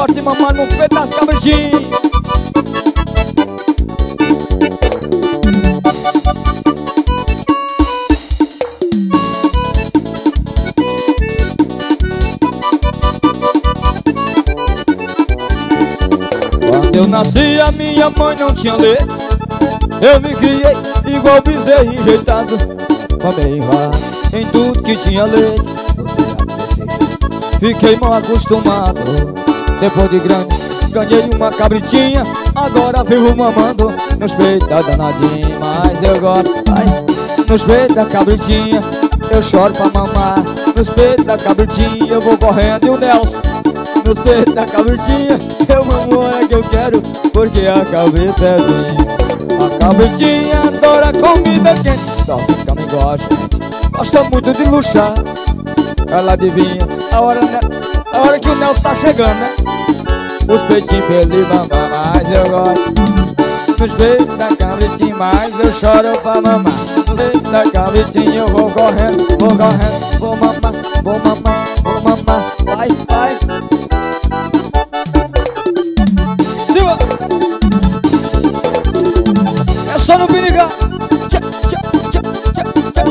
gosta de mamar no peito das cabritinhas. Quando eu nasci a minha mãe não tinha leite. Eu me criei igual bezerro enjeitado, mamei em tudo que tinha leite. Fiquei mal acostumado. Depois de grande ganhei uma cabritinha, agora vivo mamando nos peitos da danadinha. Mas eu gosto, ai, nos peitos da cabritinha. Eu choro pra mamar nos peitos da cabritinha. Eu vou correndo e o Nelson nos peitos da cabritinha. Eu mamo é que eu quero, porque a cabrita é minha. A cabritinha adora comida quente, só que também gosta, gosta muito de luxar. Ela adivinha a hora que o Nelson tá chegando, né? Os peitinhos pra ele mamar, mas eu gosto nos peitos da cabritinha, mas eu choro pra mamar nos peitos da cabritinha. Eu vou correndo, vou mamar, vou mamar, vou mamar. Vai, vai. É só no perigar. Tchá, tchá, tchá, tchá, tchá.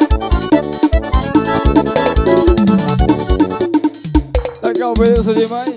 Legal, beleza demais.